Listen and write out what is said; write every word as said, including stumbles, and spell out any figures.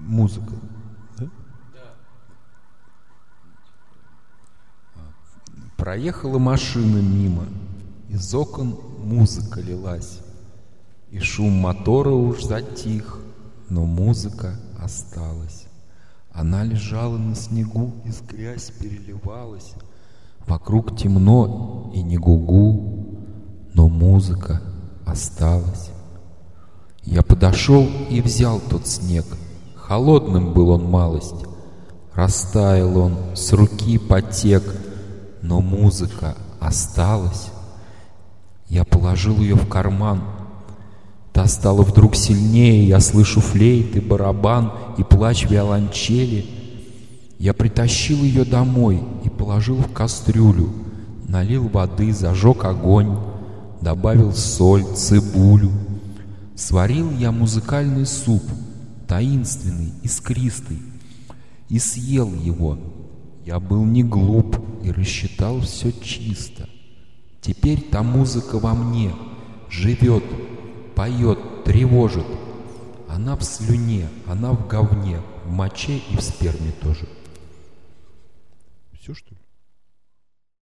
музыка. Да? Проехала машина мимо, из окон музыка лилась, и шум мотора уж затих, но музыка осталась. Она лежала на снегу, из грязь переливалась, вокруг темно и не гугу, но музыка осталась. Я подошел и взял тот снег, холодным был он малость, растаял он, с руки потек, но музыка осталась. Я положил ее в карман. Та стала вдруг сильнее, я слышу флейты, барабан и плач виолончели. Я притащил ее домой и положил в кастрюлю, налил воды, зажег огонь, добавил соль, цибулю. Сварил я музыкальный суп, таинственный, искристый, и съел его. Я был не глуп и рассчитал все чисто. Теперь та музыка во мне живет, поет, тревожит. Она в слюне, она в говне, в моче и в сперме тоже. Все, что ли?